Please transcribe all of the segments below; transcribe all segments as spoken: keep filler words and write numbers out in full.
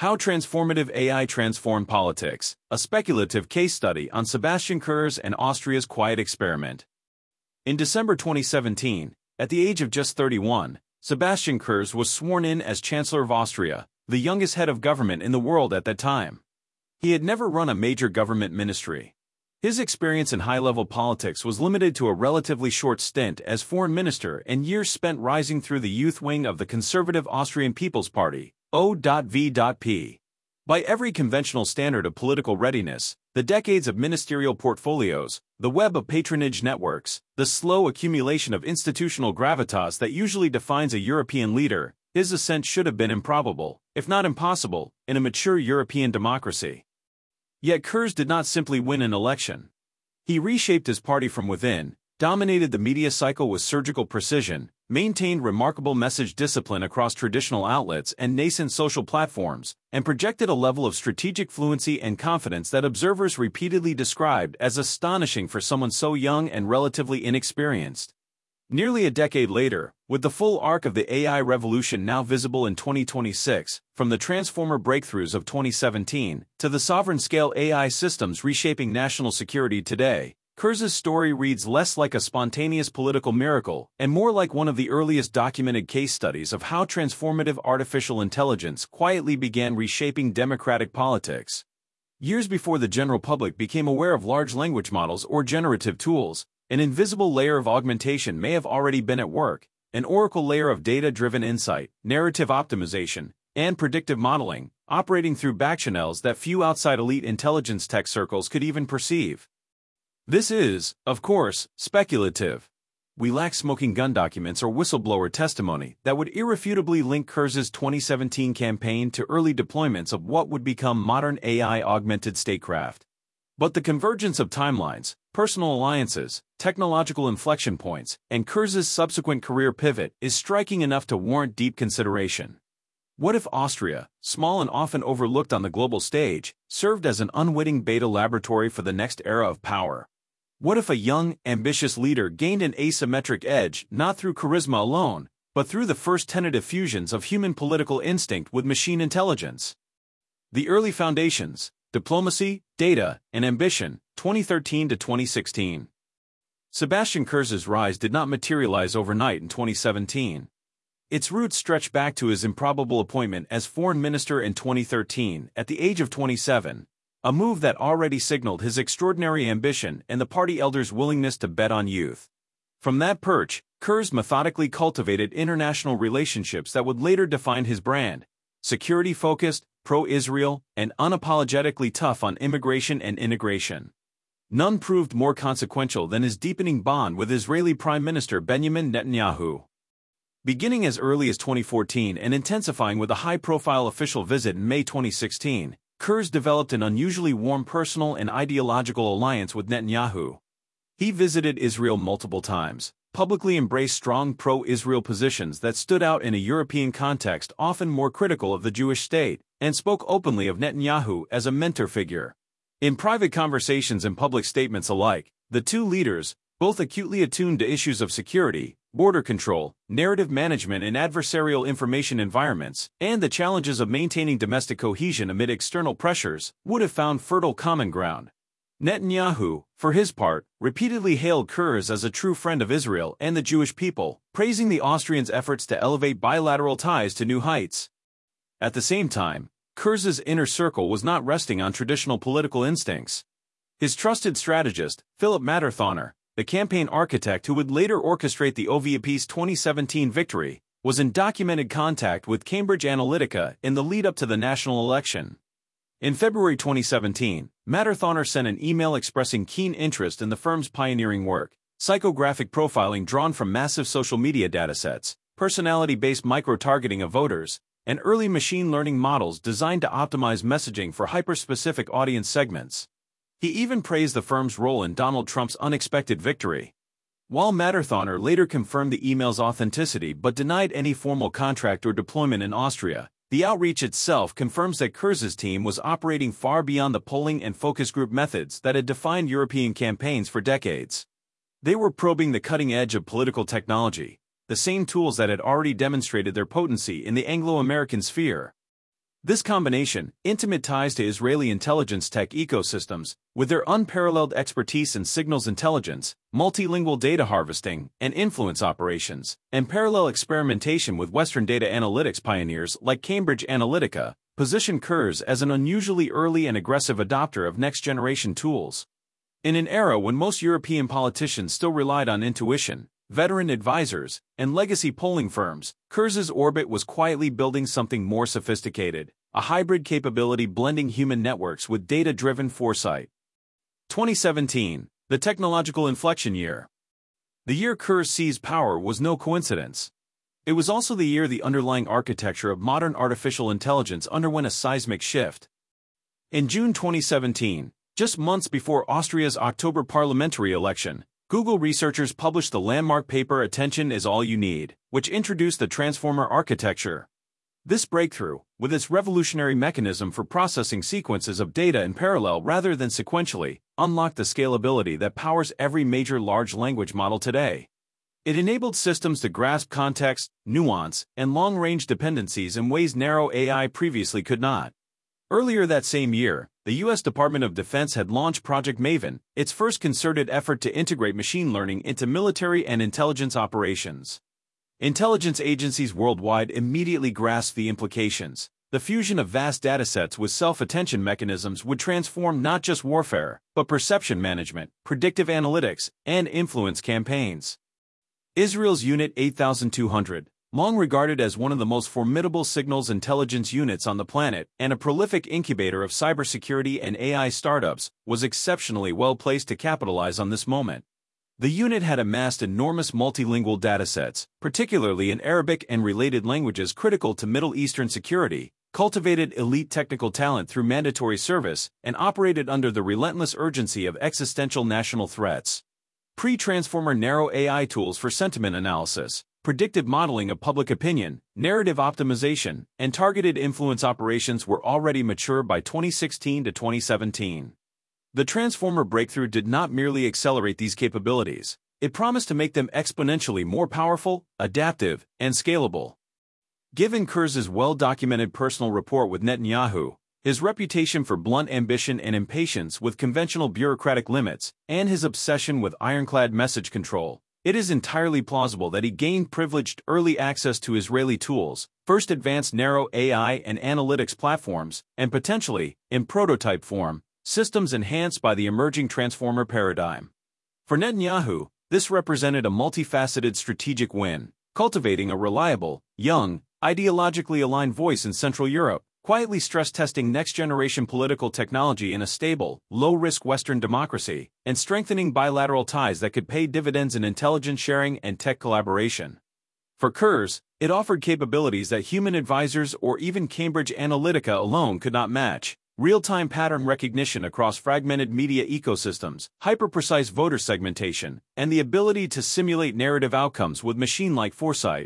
How Transformative A I Transformed Politics, a speculative case study on Sebastian Kurz and Austria's quiet experiment. In December twenty seventeen, at the age of just thirty-one, Sebastian Kurz was sworn in as Chancellor of Austria, the youngest head of government in the world at that time. He had never run a major government ministry. His experience in high-level politics was limited to a relatively short stint as foreign minister and years spent rising through the youth wing of the conservative Austrian People's Party, O V P. By every conventional standard of political readiness, the decades of ministerial portfolios, the web of patronage networks, the slow accumulation of institutional gravitas that usually defines a European leader, his ascent should have been improbable, if not impossible, in a mature European democracy. Yet Kurz did not simply win an election. He reshaped his party from within, dominated the media cycle with surgical precision, maintained remarkable message discipline across traditional outlets and nascent social platforms, and projected a level of strategic fluency and confidence that observers repeatedly described as astonishing for someone so young and relatively inexperienced. Nearly a decade later, with the full arc of the A I revolution now visible in twenty twenty-six, from the transformer breakthroughs of twenty seventeen to the sovereign-scale A I systems reshaping national security today, Kurz's story reads less like a spontaneous political miracle and more like one of the earliest documented case studies of how transformative artificial intelligence quietly began reshaping democratic politics. Years before the general public became aware of large language models or generative tools, an invisible layer of augmentation may have already been at work, an oracle layer of data-driven insight, narrative optimization, and predictive modeling, operating through backchannels that few outside elite intelligence tech circles could even perceive. This is, of course, speculative. We lack smoking gun documents or whistleblower testimony that would irrefutably link Kurz's twenty seventeen campaign to early deployments of what would become modern A I-augmented statecraft. But the convergence of timelines, personal alliances, technological inflection points, and Kurz's subsequent career pivot is striking enough to warrant deep consideration. What if Austria, small and often overlooked on the global stage, served as an unwitting beta laboratory for the next era of power? What if a young, ambitious leader gained an asymmetric edge not through charisma alone, but through the first tentative fusions of human political instinct with machine intelligence? The early foundations: diplomacy, data, and ambition, twenty thirteen to twenty sixteen. Sebastian Kurz's rise did not materialize overnight in twenty seventeen. Its roots stretch back to his improbable appointment as foreign minister in twenty thirteen, at the age of twenty-seven, a move that already signaled his extraordinary ambition and the party elders' willingness to bet on youth. From that perch, Kurz methodically cultivated international relationships that would later define his brand: security-focused, pro-Israel, and unapologetically tough on immigration and integration. None proved more consequential than his deepening bond with Israeli Prime Minister Benjamin Netanyahu. Beginning as early as twenty fourteen and intensifying with a high-profile official visit in May twenty sixteen, Kurz developed an unusually warm personal and ideological alliance with Netanyahu. He visited Israel multiple times, publicly embraced strong pro-Israel positions that stood out in a European context often more critical of the Jewish state, and spoke openly of Netanyahu as a mentor figure. In private conversations and public statements alike, the two leaders, both acutely attuned to issues of security, border control, narrative management in adversarial information environments, and the challenges of maintaining domestic cohesion amid external pressures, would have found fertile common ground. Netanyahu, for his part, repeatedly hailed Kurz as a true friend of Israel and the Jewish people, praising the Austrians' efforts to elevate bilateral ties to new heights. At the same time, Kurz's inner circle was not resting on traditional political instincts. His trusted strategist, Philip Matterthorner, the campaign architect who would later orchestrate the O V P's twenty seventeen victory, was in documented contact with Cambridge Analytica in the lead-up to the national election. In February twenty seventeen, Matterthorner sent an email expressing keen interest in the firm's pioneering work: psychographic profiling drawn from massive social media datasets, personality-based micro-targeting of voters, and early machine learning models designed to optimize messaging for hyper-specific audience segments. He even praised the firm's role in Donald Trump's unexpected victory. While Matterthorner later confirmed the email's authenticity but denied any formal contract or deployment in Austria, the outreach itself confirms that Kurz's team was operating far beyond the polling and focus group methods that had defined European campaigns for decades. They were probing the cutting edge of political technology, the same tools that had already demonstrated their potency in the Anglo-American sphere. This combination, intimate ties to Israeli intelligence tech ecosystems, with their unparalleled expertise in signals intelligence, multilingual data harvesting, and influence operations, and parallel experimentation with Western data analytics pioneers like Cambridge Analytica, position Kurs as an unusually early and aggressive adopter of next-generation tools. In an era when most European politicians still relied on intuition, veteran advisors, and legacy polling firms, Kurs's orbit was quietly building something more sophisticated, a hybrid capability blending human networks with data-driven foresight. twenty seventeen, the technological inflection year. The year Kurs seized power was no coincidence. It was also the year the underlying architecture of modern artificial intelligence underwent a seismic shift. In June twenty seventeen, just months before Austria's October parliamentary election, Google researchers published the landmark paper Attention is All You Need, which introduced the transformer architecture. This breakthrough, with its revolutionary mechanism for processing sequences of data in parallel rather than sequentially, unlocked the scalability that powers every major large language model today. It enabled systems to grasp context, nuance, and long-range dependencies in ways narrow A I previously could not. Earlier that same year, the U S Department of Defense had launched Project Maven, its first concerted effort to integrate machine learning into military and intelligence operations. Intelligence agencies worldwide immediately grasped the implications. The fusion of vast datasets with self-attention mechanisms would transform not just warfare, but perception management, predictive analytics, and influence campaigns. Israel's Unit eight thousand two hundred, long regarded as one of the most formidable signals intelligence units on the planet and a prolific incubator of cybersecurity and A I startups, was exceptionally well placed to capitalize on this moment. The unit had amassed enormous multilingual datasets, particularly in Arabic and related languages critical to Middle Eastern security, cultivated elite technical talent through mandatory service, and operated under the relentless urgency of existential national threats. Pre-transformer narrow A I tools for sentiment analysis, predictive modeling of public opinion, narrative optimization, and targeted influence operations were already mature by twenty sixteen to twenty seventeen. The transformer breakthrough did not merely accelerate these capabilities, it promised to make them exponentially more powerful, adaptive, and scalable. Given Kurs's well-documented personal rapport with Netanyahu, his reputation for blunt ambition and impatience with conventional bureaucratic limits, and his obsession with ironclad message control, it is entirely plausible that he gained privileged early access to Israeli tools, first advanced narrow A I and analytics platforms, and potentially, in prototype form, systems enhanced by the emerging transformer paradigm. For Netanyahu, this represented a multifaceted strategic win, cultivating a reliable, young, ideologically aligned voice in Central Europe, quietly stress-testing next-generation political technology in a stable, low-risk Western democracy, and strengthening bilateral ties that could pay dividends in intelligence sharing and tech collaboration. For Kurs, it offered capabilities that human advisors or even Cambridge Analytica alone could not match: real-time pattern recognition across fragmented media ecosystems, hyper-precise voter segmentation, and the ability to simulate narrative outcomes with machine-like foresight.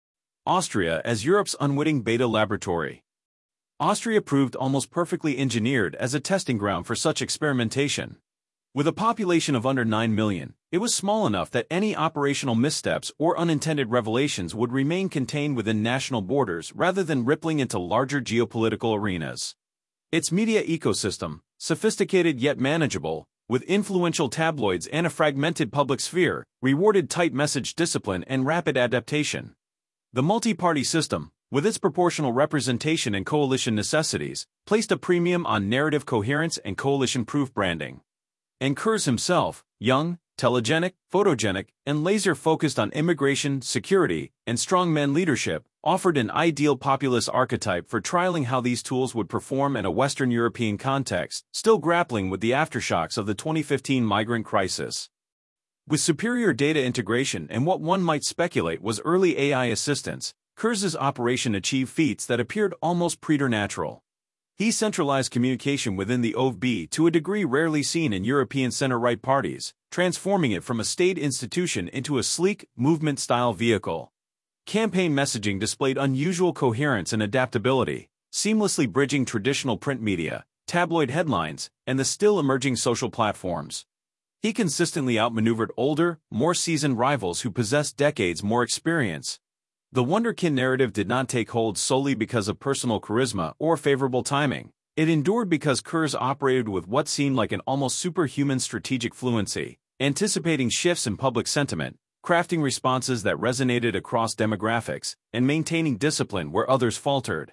Austria as Europe's unwitting beta laboratory. Austria proved almost perfectly engineered as a testing ground for such experimentation. With a population of under nine million, it was small enough that any operational missteps or unintended revelations would remain contained within national borders rather than rippling into larger geopolitical arenas. Its media ecosystem, sophisticated yet manageable, with influential tabloids and a fragmented public sphere, rewarded tight message discipline and rapid adaptation. The multi-party system, with its proportional representation and coalition necessities, placed a premium on narrative coherence and coalition-proof branding. And Kurs himself, young, telegenic, photogenic, and laser-focused on immigration, security, and strongman leadership, offered an ideal populist archetype for trialing how these tools would perform in a Western European context, still grappling with the aftershocks of the twenty fifteen migrant crisis. With superior data integration and what one might speculate was early A I assistance, Kurs's operation achieved feats that appeared almost preternatural. He centralized communication within the O V B to a degree rarely seen in European center-right parties, transforming it from a state institution into a sleek, movement-style vehicle. Campaign messaging displayed unusual coherence and adaptability, seamlessly bridging traditional print media, tabloid headlines, and the still-emerging social platforms. He consistently outmaneuvered older, more seasoned rivals who possessed decades more experience. The Wonderkin narrative did not take hold solely because of personal charisma or favorable timing. It endured because Kurz operated with what seemed like an almost superhuman strategic fluency, anticipating shifts in public sentiment, crafting responses that resonated across demographics, and maintaining discipline where others faltered.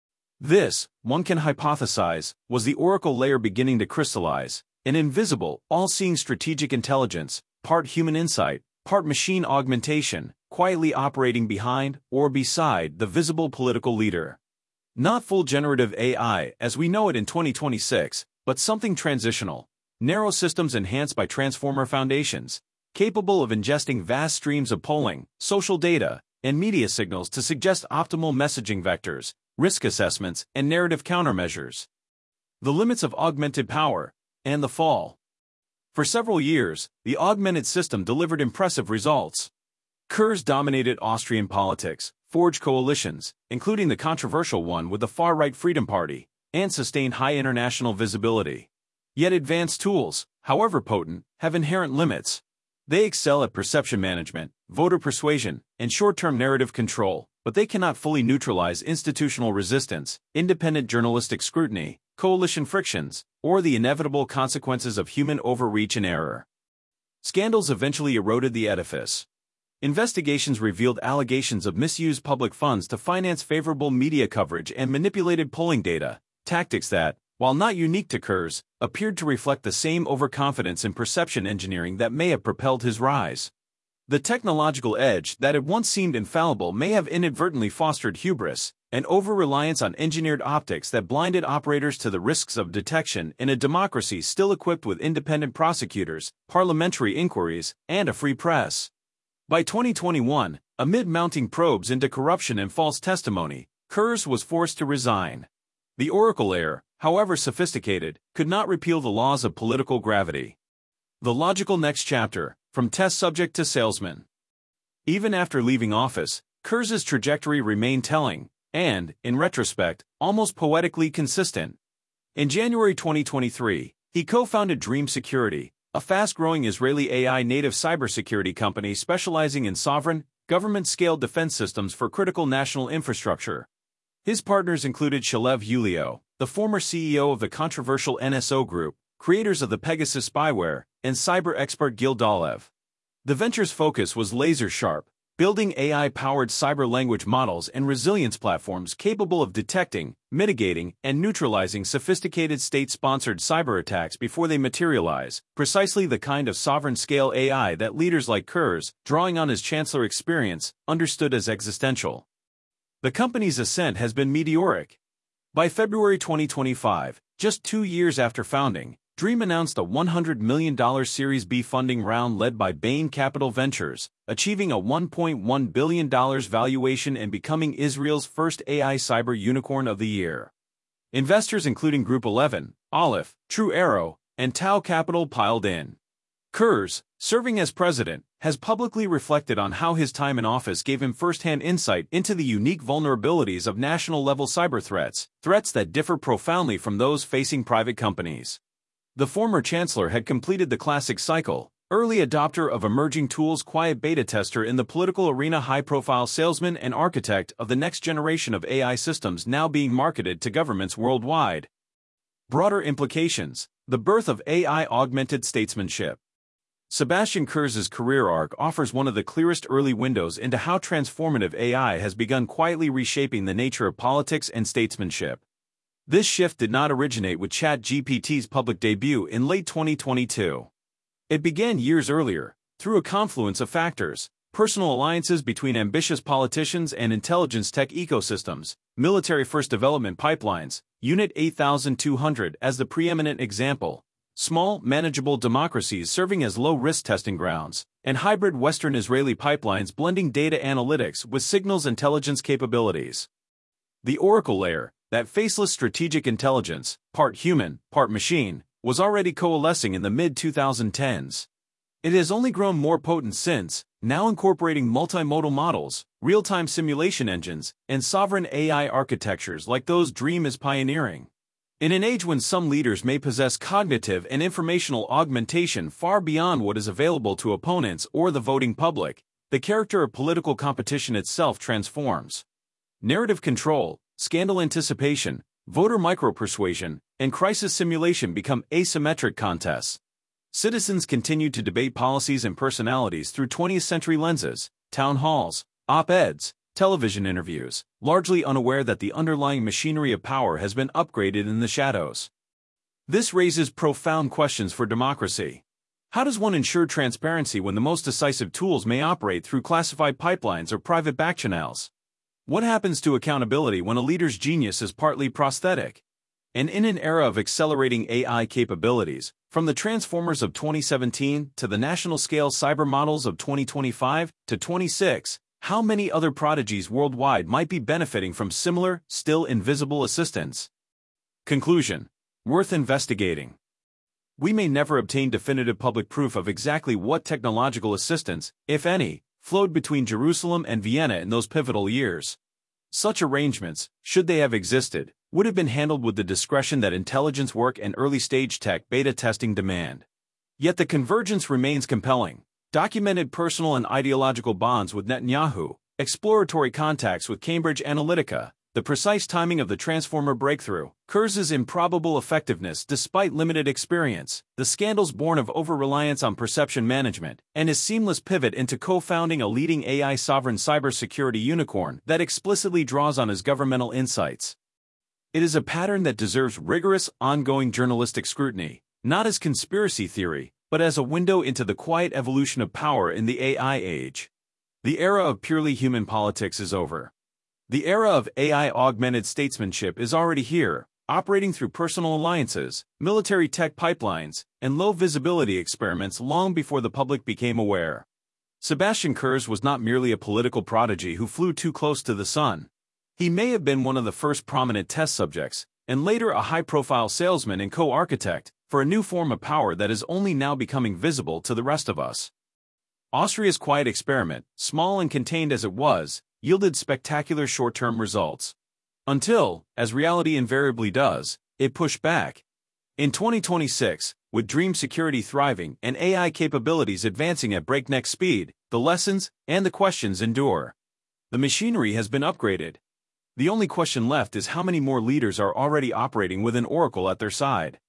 This, one can hypothesize, was the Oracle layer beginning to crystallize, an invisible, all-seeing strategic intelligence, part human insight, part machine augmentation, quietly operating behind or beside the visible political leader. Not full generative A I as we know it in twenty twenty-six, but something transitional, narrow systems enhanced by transformer foundations, capable of ingesting vast streams of polling, social data, and media signals to suggest optimal messaging vectors, risk assessments, and narrative countermeasures. The limits of augmented power, and the fall. For several years, the augmented system delivered impressive results. Kurz dominated Austrian politics, forged coalitions, including the controversial one with the far-right Freedom Party, and sustained high international visibility. Yet advanced tools, however potent, have inherent limits. They excel at perception management, voter persuasion, and short-term narrative control, but they cannot fully neutralize institutional resistance, independent journalistic scrutiny, coalition frictions, or the inevitable consequences of human overreach and error. Scandals eventually eroded the edifice. Investigations revealed allegations of misused public funds to finance favorable media coverage and manipulated polling data, tactics that, while not unique to Kurz, appeared to reflect the same overconfidence in perception engineering that may have propelled his rise. The technological edge that had once seemed infallible may have inadvertently fostered hubris, an over-reliance on engineered optics that blinded operators to the risks of detection in a democracy still equipped with independent prosecutors, parliamentary inquiries, and a free press. By twenty twenty-one, amid mounting probes into corruption and false testimony, Kurz was forced to resign. The Oracle heir, however sophisticated, could not repeal the laws of political gravity. The logical next chapter, from test subject to salesman. Even after leaving office, Kurz's trajectory remained telling, and, in retrospect, almost poetically consistent. In January twenty twenty-three, he co-founded Dream Security, a fast-growing Israeli A I-native cybersecurity company specializing in sovereign, government-scale defense systems for critical national infrastructure. His partners included Shalev Ulio, the former C E O of the controversial N S O Group, creators of the Pegasus spyware, and cyber expert Gil Dolev. The venture's focus was laser-sharp, building A I-powered cyber language models and resilience platforms capable of detecting, mitigating, and neutralizing sophisticated state-sponsored cyber attacks before they materialize, precisely the kind of sovereign-scale A I that leaders like Kurz, drawing on his chancellor experience, understood as existential. The company's ascent has been meteoric. By February twenty twenty-five, just two years after founding, Dream announced a one hundred million dollars Series B funding round led by Bain Capital Ventures, achieving a one point one billion dollars valuation and becoming Israel's first A I cyber unicorn of the year. Investors including Group eleven, Aleph, True Arrow, and Tau Capital piled in. Kurz, serving as president, has publicly reflected on how his time in office gave him first-hand insight into the unique vulnerabilities of national-level cyber threats, threats that differ profoundly from those facing private companies. The former chancellor had completed the classic cycle, early adopter of emerging tools, quiet beta tester in the political arena, high-profile salesman and architect of the next generation of A I systems now being marketed to governments worldwide. Broader implications: the birth of A I-augmented statesmanship. Sebastian Kurz's career arc offers one of the clearest early windows into how transformative A I has begun quietly reshaping the nature of politics and statesmanship. This shift did not originate with ChatGPT's public debut in late twenty twenty-two. It began years earlier, through a confluence of factors: personal alliances between ambitious politicians and intelligence tech ecosystems, military-first development pipelines, Unit eight thousand two hundred as the preeminent example, small, manageable democracies serving as low-risk testing grounds, and hybrid Western Israeli pipelines blending data analytics with signals intelligence capabilities. The Oracle layer, that faceless strategic intelligence, part human, part machine, was already coalescing in the mid twenty tens. It has only grown more potent since, now incorporating multimodal models, real-time simulation engines, and sovereign A I architectures like those Dream is pioneering. In an age when some leaders may possess cognitive and informational augmentation far beyond what is available to opponents or the voting public, the character of political competition itself transforms. Narrative control, scandal anticipation, voter micro-persuasion, and crisis simulation become asymmetric contests. Citizens continue to debate policies and personalities through twentieth century lenses, town halls, op-eds, television interviews, largely unaware that the underlying machinery of power has been upgraded in the shadows. This raises profound questions for democracy. How does one ensure transparency when the most decisive tools may operate through classified pipelines or private backchannels? What happens to accountability when a leader's genius is partly prosthetic? And in an era of accelerating A I capabilities, from the transformers of twenty seventeen to the national-scale cyber models of twenty twenty-five to twenty-six, how many other prodigies worldwide might be benefiting from similar, still invisible assistance? Conclusion: worth investigating. We may never obtain definitive public proof of exactly what technological assistance, if any, flowed between Jerusalem and Vienna in those pivotal years. Such arrangements, should they have existed, would have been handled with the discretion that intelligence work and early-stage tech beta testing demand. Yet the convergence remains compelling. Documented personal and ideological bonds with Netanyahu, exploratory contacts with Cambridge Analytica, the precise timing of the transformer breakthrough, Kurz's improbable effectiveness despite limited experience, the scandals born of over-reliance on perception management, and his seamless pivot into co-founding a leading A I sovereign cybersecurity unicorn that explicitly draws on his governmental insights. It is a pattern that deserves rigorous, ongoing journalistic scrutiny, not as conspiracy theory, but as a window into the quiet evolution of power in the A I age. The era of purely human politics is over. The era of A I-augmented statesmanship is already here, operating through personal alliances, military tech pipelines, and low-visibility experiments long before the public became aware. Sebastian Kurz was not merely a political prodigy who flew too close to the sun. He may have been one of the first prominent test subjects, and later a high-profile salesman and co-architect, for a new form of power that is only now becoming visible to the rest of us. Austria's quiet experiment, small and contained as it was, yielded spectacular short-term results. Until, as reality invariably does, it pushed back. In twenty twenty-six, with Dream security thriving and A I capabilities advancing at breakneck speed, the lessons and the questions endure. The machinery has been upgraded. The only question left is how many more leaders are already operating with an oracle at their side.